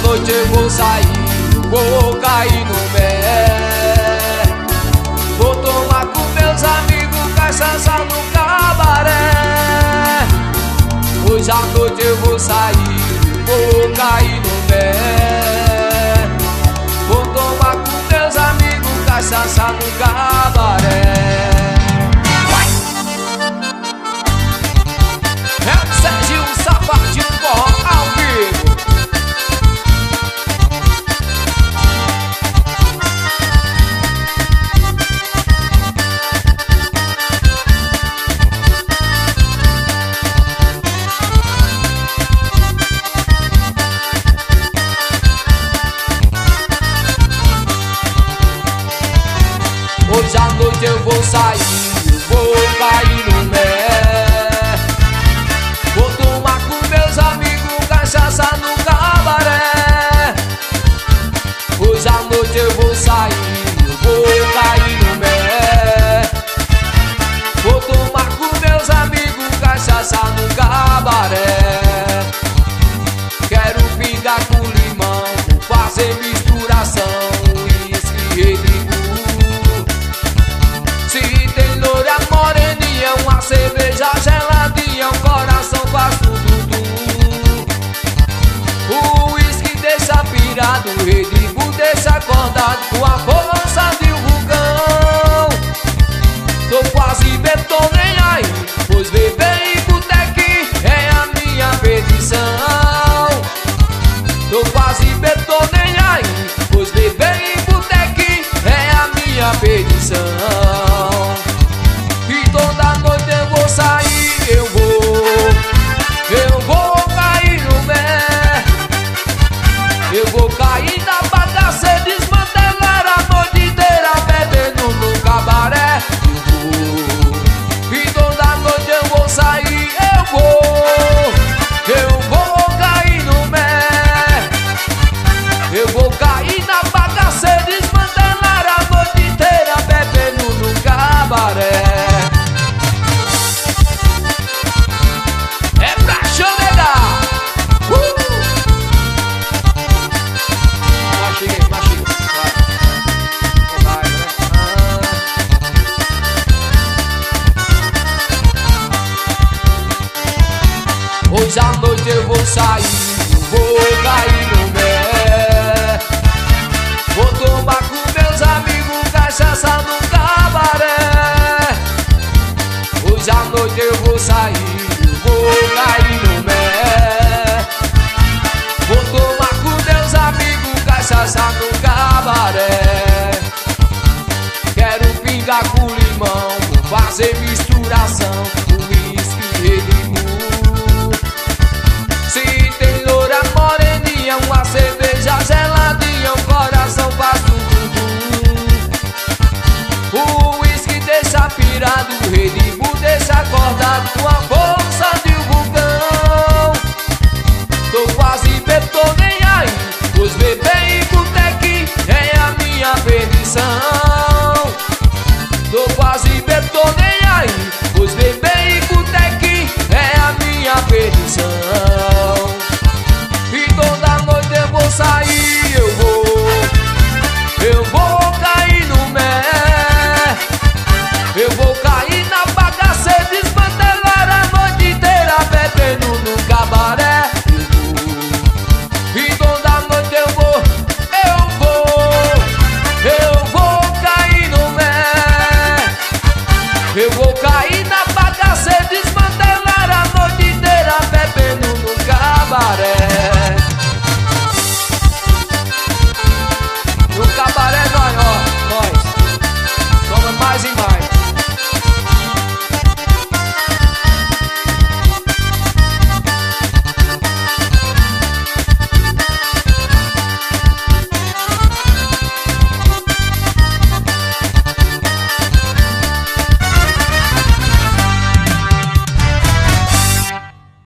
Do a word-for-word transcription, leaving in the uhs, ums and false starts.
noite eu vou sair, vou cair no pé. Vou tomar com meus amigos cachaça no cabaré. Hoje à noite eu vou sair, vou cair no pé. Vou tomar com meus amigos cachaça no cabaré. Vai! É o Serginho Safadinho Forró ao vivo. Hoje à noite eu vou sair, vou cair no mé. Vou tomar com meus amigos cachaça no cabaré. Hoje à noite eu vou sair, vou cair no mé. Vou tomar com meus amigos cachaça no cabaré. Quero pingar com limão, fazer misturação, uísque e redinho. Se tem loura moreninha, uma cerveja geladinha, um coração faz tudo. O uísque deixa pirado, o redinho deixa acordado com a força de um vulcão. Tô quase bem, tô nem aí, pois beber em botequim é a minha perdição. Tô quase bem, tô nem aí, pois beber em botequim é a minha perdição. E toda noite eu vou sair, eu vou, eu vou cair no mé. Eu vou cair na bagaça e desmantelar a noite inteira bebendo no cabaré. Eu vou, e toda noite eu vou sair, eu vou, eu vou cair no mé. Eu vou cair na bagaça e desmantelar a noite inteira bebendo no cabaré. É pra chorar. Uh! Machiga, machiga. Vai, vai, né? Ah. Hoje à noite eu vou sair, vou cair no mé. Vou tomar com meus amigos cachaça no cabaré. Hoje à noite eu vou sair, vou cair no mé. Vou tomar com meus amigos cachaça no cabaré. Quero pingar com limão, fazer misturação, uísque e redinho. Se tem loura moreninha, uma cerveja geladinha, um coração faz tudo. O uísque deixa pirado, o redinho deixa acordado com a força de um vulcão. Tô quase bem, tô nem aí, pois beber em botequim é a minha perdição. Tô quase bem, tô nem aí, pois beber em botequim é a minha perdição. E toda noite eu vou sair, eu vou, eu vou cair no mé. Eu vou cair na bagaça e desmantelar a noite inteira bebendo no cabaré. Eu vou, e toda noite eu vou, eu vou, eu vou cair no mé. Eu vou cair na bagaça e desmantelar